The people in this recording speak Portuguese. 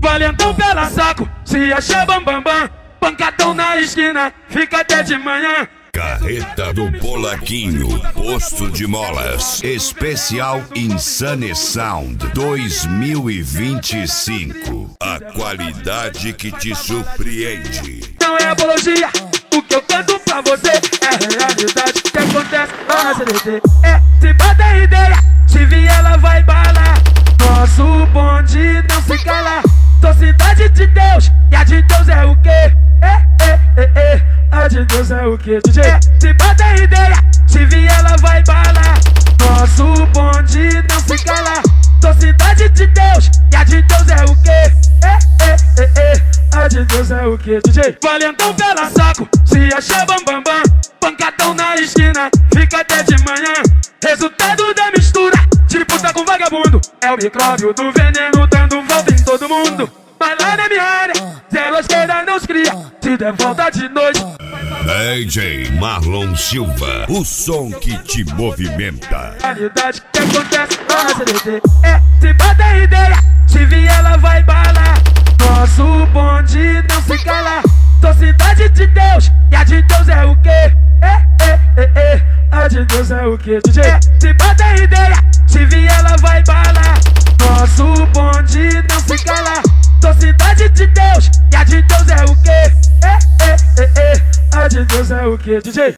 valentão pela saco, se acha bambambam, pancadão na esquina, fica até de manhã. Carreta do Polaquinho, posto de molas, especial Insane Sound 2025. A qualidade que te surpreende. Não é apologia, o que eu canto pra você é realidade que acontece lá na CDT. Se bota ideia, se vier ela vai balar. Nosso bonde não se cala. Sou cidade de Deus, e a de Deus é o quê? A de Deus é o quê, DJ? Se bota ideia, se vier ela vai balar. Nosso bonde não se cala. Sou cidade de Deus, e a de Deus é o quê? A de Deus é o quê, DJ? Valentão pela saco, se acha bambambam, pancadão na esquina, fica até de manhã. Resultado da mistura, disputa com vagabundo, é o micróbio do veneno dando volta em todo mundo. Mas lá na minha área, zero esquerda não se cria, se der volta de noite. DJ Marlon Silva, o som que te movimenta. Realidade que acontece lá na CDT. Se bota ideia, se vier ela vai balar. Nosso bonde não se cala. Sou cidade de Deus, e a de Deus é o quê? A de Deus é o quê, DJ? Se bota ideia, se vier ela vai balar. Nosso bonde não se cala. Sou cidade de Deus, e a de Deus é o quê? A de Deus é o quê, DJ?